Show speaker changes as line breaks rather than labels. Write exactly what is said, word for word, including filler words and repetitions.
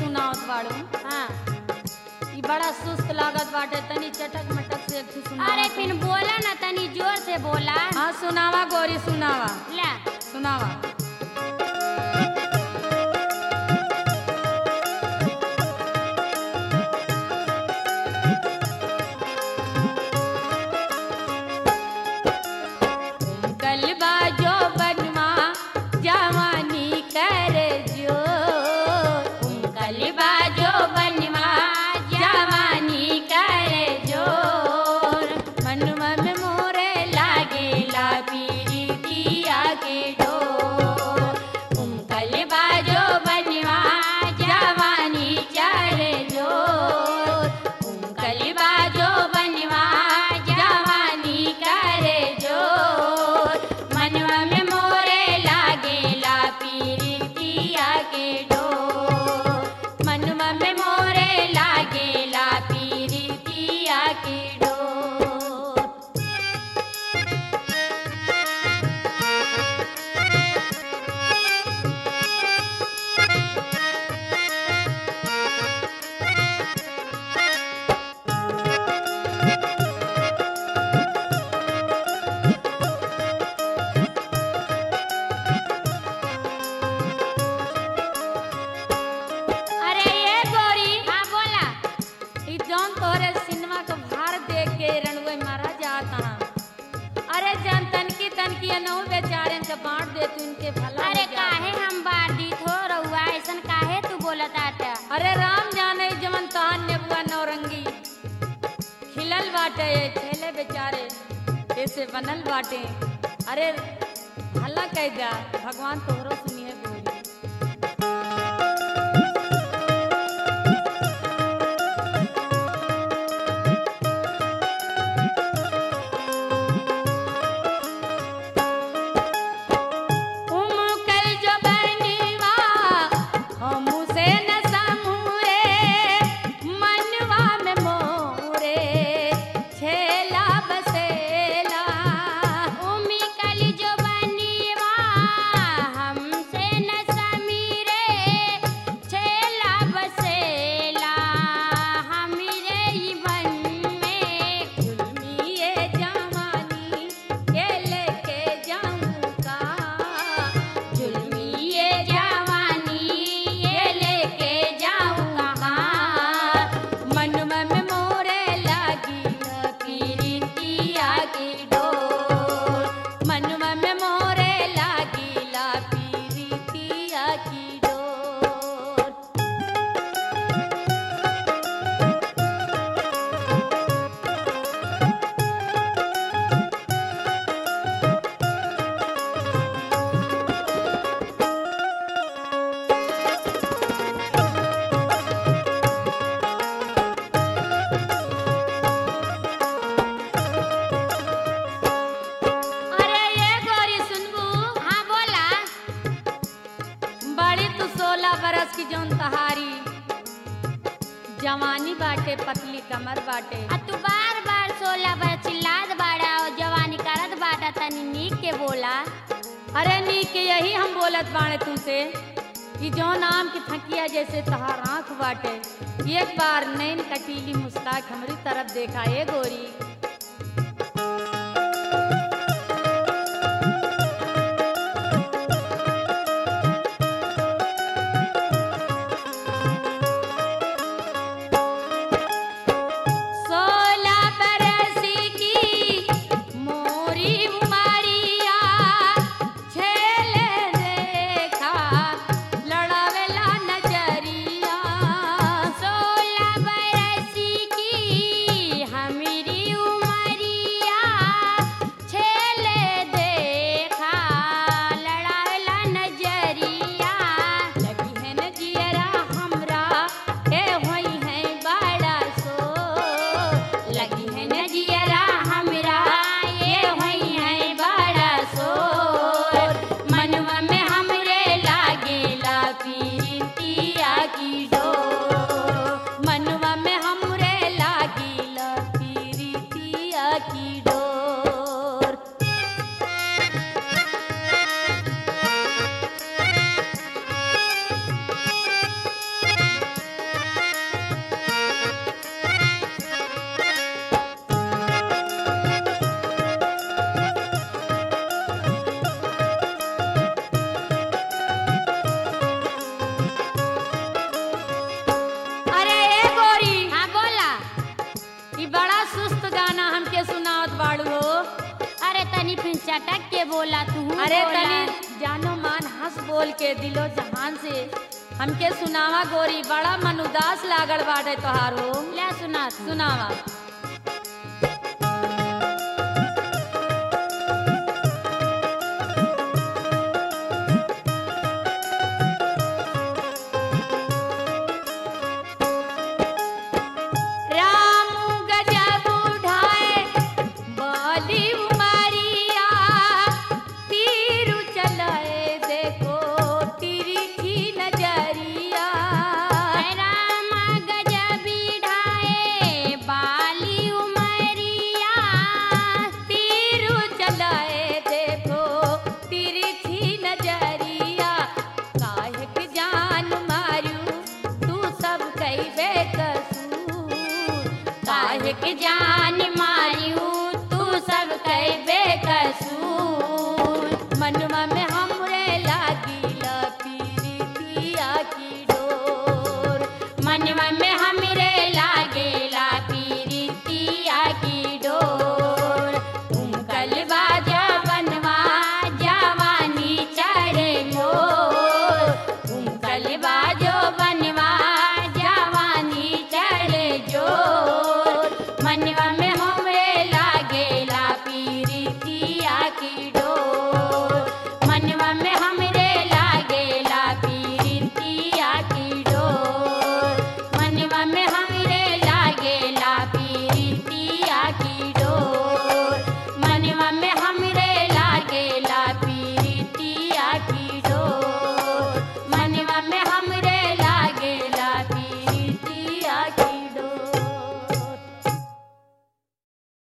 सुनावत बाड़ू।
हाँ
ई बड़ा सुस्त लागत बाटे, तनी चटक मटक से एक सुनावा।
अरे फिर बोला ना, तनी जोर से बोला।
हाँ सुनावा गोरी सुनावा
ला
सुनावा। गलबा जो बनवा जवानी कर जो,
गलबा जो बनवा जवानी कर जोर,
मनवा में मोरे
लागेला पीरितिया के डोर। गलबा जो बनवा जवानी कर जोर, गलबा जो बनवा जवानी कर जोर, मनवा में मोरे लागेला पीरितिया के डोर,
मनवा में
मोरे लागेला पीरितिया के डोर।
अरे ये गोरी,
हाँ बोला।
ई जौन तोहरे सिनेमा के भार देख के रणवे मारा जाता। अरे जान तनकी तनकी अनहु बेचारेन के बांट दे तू, इनके भला
अरे
हो जाए।
काहे हम बाटी थो रहुआ, ऐसन काहे तू बोलत आटा।
अरे राम जाने जमन तहान नेबुआ नौरंगी खिलल बाटे, ठेले बेचारे ऐसे बनल बाटे। अरे भला कह जा, भगवान तोहरो सुनिए गोरी। उमकल जो बनवा हमू से न समूरे, मनवा में मोरे छेला बसेला।
उमी कल जो बनीवा हमसे न समीरे, छेला बसेला हमीरे ही बन में।
जुल्मी ये जवानी ये लेके जाऊं का,
जुल्मी ये जवानी ये लेके जाऊं कहाँ,
मनवा में मोरे लागी
पीरितिया की डोर,
मनवा में मोरे लागी ला पीरितिया की डोर। अरे ये गोरी सुनबू,
हाँ बोला।
बड़ी तू सोलह बरस की जौन तहारी जवानी बाटे, पतली कमर बाटे।
आ तू बार बार सोला बार चिल्लात बाड़ा और जवानी करत बाटा, तनी नीक के बोला।
अरे नी के यही हम बोलत बाणे तुमसे कि जौन आम की थकिया जैसे तहार आँख बाटे, एक बार नैन कटीली मुस्कान हमरी तरफ देखा ये गोरी। सोलह बरस की मोरी उमरिया, छेले देखा लड़ावेला नजरिया।
सोलह बरस की हमीरी उमरिया, छेले देखा लड़ावेला नजरिया।
लगी है न जियरा हमरा ए होई है बड़ा सो,
लगी है नजियरा हमरा ये होई है बड़ा सोर, मनवा में हमरे लागेला पीरितिया की डोर,
मनवा में हमरे लागी ला पीरितिया की डोर।
तनी चटक के बोला तू।
अरे तनी जानो मान हंस बोल के दिलो जहान से हमके सुनावा गोरी, बड़ा मन उदास लागल बाटे तोहार हो।
ले सुना
सुनावा।
के जान मारियू तू सब कई बेकसूर।
मनवा में हमरे लागिला पीरितिया की डोर,
मनवा में हमरे लागेला पीरितिया की डोर। उमकल बाजा बनवा जवानी चढ़े मोर, उमकल बाजो बनवा जवानी चढ़े जोर। मनवा में हमरे लागेला पीरितिया की डोर, मनवा में हमरे लागेला पीरितिया की डोर, मनवा में हमरे लागेला पीरितिया की डोर, मनवा में हमरे